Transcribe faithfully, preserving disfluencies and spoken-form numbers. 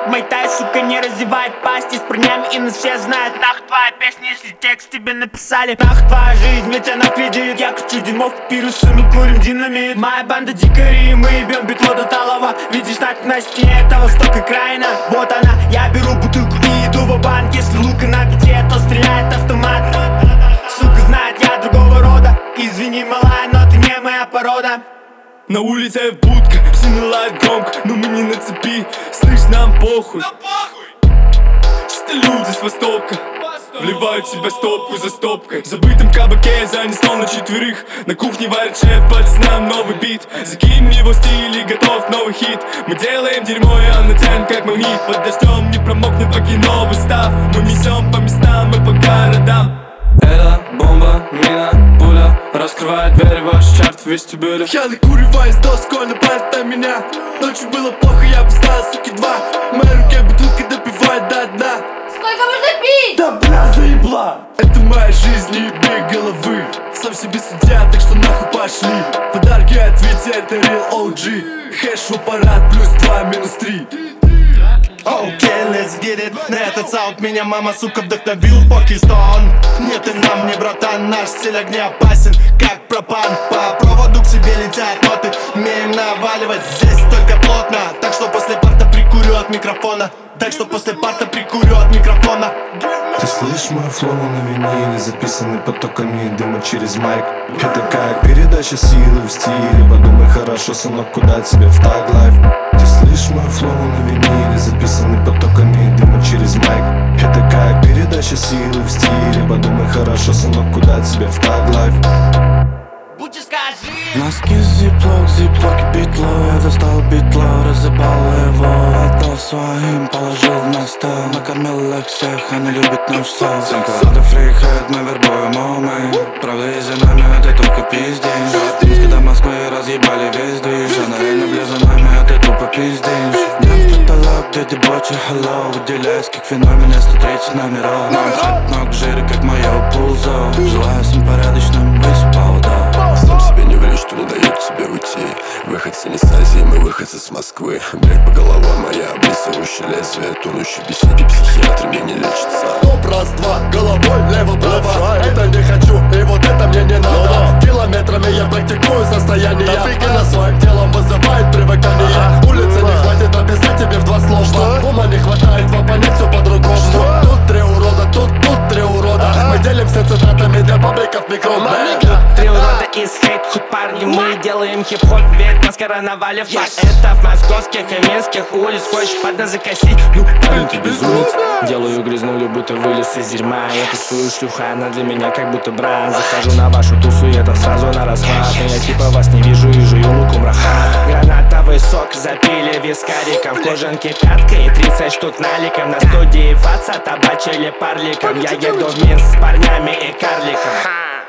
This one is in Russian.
как майтай, сука, не разевает пасти с парнями, и нас все знают. Нах твоя песня, если текст тебе написали. Нах твоя жизнь, ведь она кредит. Я кручу дерьмо в папирусы, мы курим динамит. Моя банда дикари, мы ебем битло до талого. Видишь так на стене, это восток и крайна. Вот она, я беру бутылку и иду в банк. Если лука на бите, то стреляет автомат. Сука знает, я другого рода. Извини, малая, но ты не моя порода. На улице будка, все налают громко, но мы не на цепи. Слышь, нам похуй. Чисто люди с востока вливают в себя стопку за стопкой. В забытом кабаке я занес стол на четверых. На кухне варит шеф, пацанам новый бит. Закинь его стиль и готов новый хит. Мы делаем дерьмо, и он натянет как магнит. Под дождем не промокнет баги новый став. Мы несем по местам и по городам. Это бомба, мина, пуля раскрывает двери в ваш чарт в вестибюле. Я накуриваюсь до скольно пальт на меня. Ночью было плохо, я поставил суки два. В моей руке бутылка допивает до дна. Сколько можно пить? Да бля, заебла. Это моя жизнь, не ебей головы. Сам себе судья, так что нахуй пошли. Подарки от Вити, это real о джи. Хэш в аппарат, плюс два, минус три. Окей, okay, let's get it. На этот саунд меня мама, сука, вдохновил Пакистан. Нет, и нам не, братан, наш стиль огня опасен, как пропан. По проводу к себе летят ноты. Умеем наваливать здесь только плотно. Так что после парта прикурю от микрофона. Так что после парта прикурю от микрофона. Ты слышишь мой флоу на виниле, записанный потоками дыма через майк. Это как передача силы в стиле. Подумай хорошо, сынок, куда тебе в таг лайф. Ты слышишь мой флоу на виниле, записанный потоками дыма через майк. Это как передача силы в стиле. Подумай хорошо, сынок, куда тебе в таг лайф. Будь скажи. Носки зиплок, зиплок и битло. Я достал битло, разъебал его. Отдал своим, положил на стол. Накормил их всех, они любят наш соус. Семка, фрихед, мы вербуем умы. Правда, и за нами это только пиздишь. Мы когда Москвы разъебали весь движ. Она реально бля за нами, а ты тупо пиздишь. Днем в потолок, где дебочи, hello. Выделяюсь как феномен, я сто тридцать номеров. Манхэт, ног жире, как мое пулзо. Желаю всем порядочным быть повода. Сам себе не врешь, что не дает тебе уйти. Выходцы не с Азии, мы выходцы с Москвы. Блять по голова моя, облизывающая лезвие. Тонущий в беседе психиатры мне не лечится. Топ раз, два, головой лево-право. Это не хочу, и вот это мне не надо. Километрами я практикую состояние. И на своим телом вызывает привыкание. Улицы не хватит описать тебе в два слова. Ума не хватает понять все по-другому. Тут три урода, тут, тут три урода. Мы делимся цитатами для пабликов микрофон. Три урода из хейт-худ парни. Мы делаем хип-хоп, ведь маскара навалив. Это в московских и минских улиц. Хочешь подна закосить? Ну, парень, ты безумец. Делаю грязнулю, будто вылез из дерьма. Я тусую шлюха, она для меня как будто брат. Захожу на вашу тусу, я там сразу на расхват. Но я типа вас не вижу и жую луком рахат. Гранатовый сок запили вискариком. В кожанке пяткой и тридцать штук наликом. На студии фаца табачили парликом. Я еду в Минск с парнями и карликом.